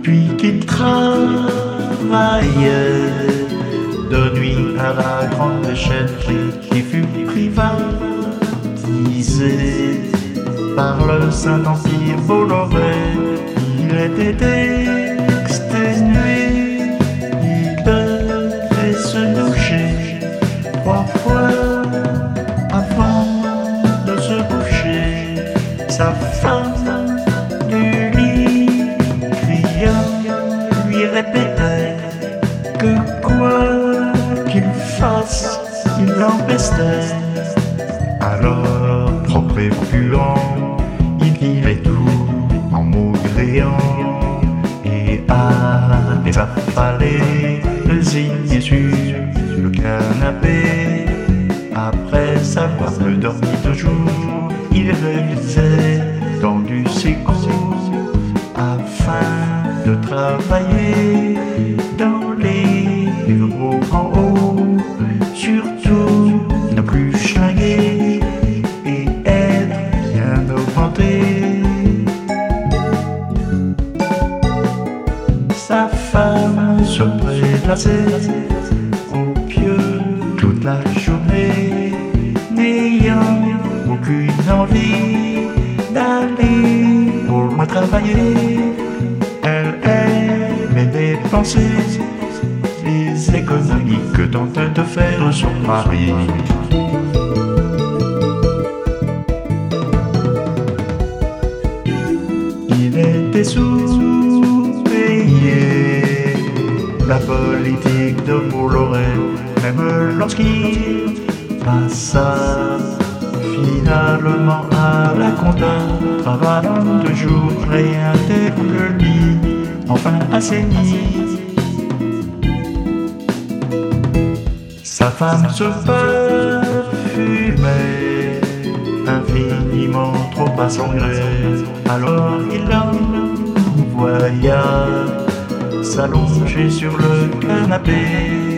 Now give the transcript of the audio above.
Depuis qu'il travaille de nuit à la grande échelle qui fut privatisée par le Saint-Empire Bolloré, il était exténué, il devait se doucher 3 fois avant de se coucher. Sa femme du lit criant lui répétait que quoi qu'il fasse, il l'empestait. Alors, propre et puant, il vivait tout en maugréant et allait affaler, résigné sur le canapé. Après avoir dormi 2 jours, il révisait tendu ses cours afin de travailler dans les bureaux en haut. Surtout ne plus chlinguer et être bien augmenté. Sa femme se prélassait au pieu toute la journée, n'ayant aucune envie d'aller au loin travailler. Elle aimait dépenser les économies que tente de faire son mari. Il était sous-payé, la politique de Bolloré, même lorsqu'il passa finalement à la compta, travaillant 2 jours, rien d'interpellé, enfin assaini. Sa femme se parfumait infiniment trop à son gré, alors il l'envoya s'allonger sur le canapé.